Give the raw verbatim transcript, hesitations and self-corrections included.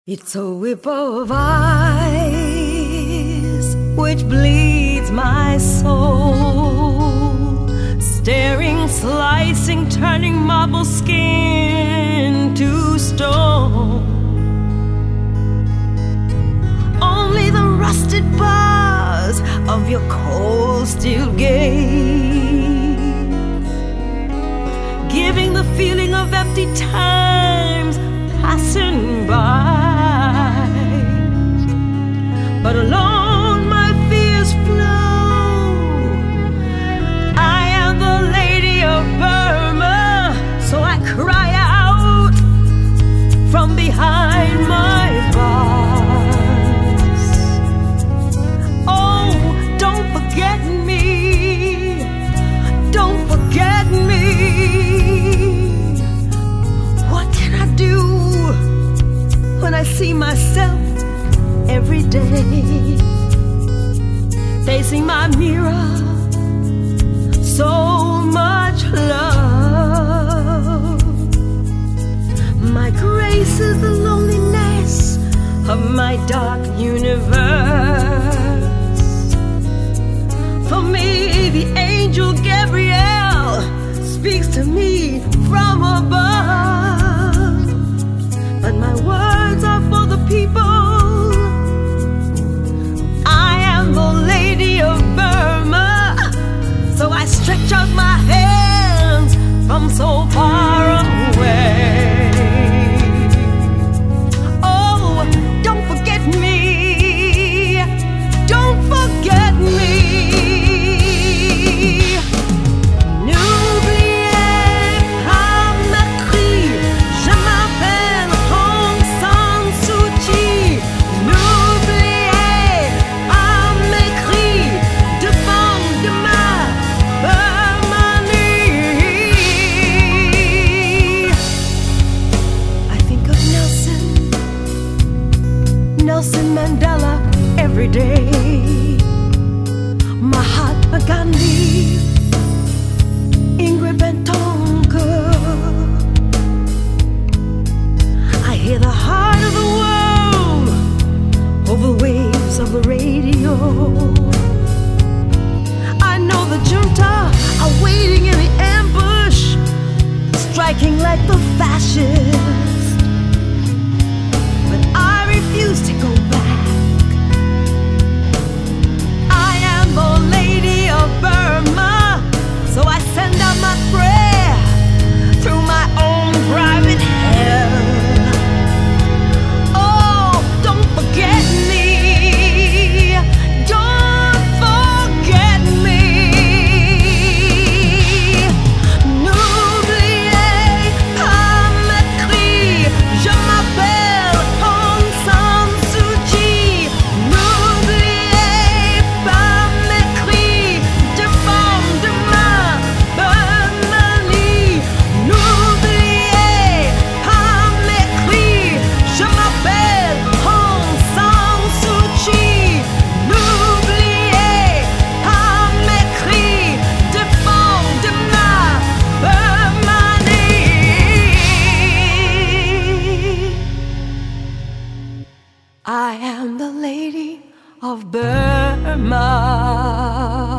It's a whip of ice which bleeds my soul, staring, slicing, turning marble skin to stone. Only the rusted bars of your cold steel gaze, giving the feeling of empty times passing by. But alone my fears flow. I am the lady of Burma, so I cry out from behind my bars. Oh, don't forget me, don't forget me. What can I do when I see myself every day, facing my mirror? So much love. My grace is the loneliness of my dark universe. For me, the angel Gabriel speaks to me from above, but my words are for the people. I stretch out my hands from so far away. Oh, don't forget me, don't forget me. N'oubliez pas ma crie, je m'appelle Aung San Suu Kyi. N'oubliez pas mes cris de femme de ma Nelson Mandela every day, Mahatma Gandhi, Ingrid Bentonker. I hear the heart of the world over waves of the radio. I know the junta are waiting in the ambush, striking like the fascists. Refuse to go back. I am the lady of Burma, so I send out my prayer through my own private hell. Oh, don't forget me, don't forget me. N'oubliez pas mes cris, je m'appelle I am the lady of Burma.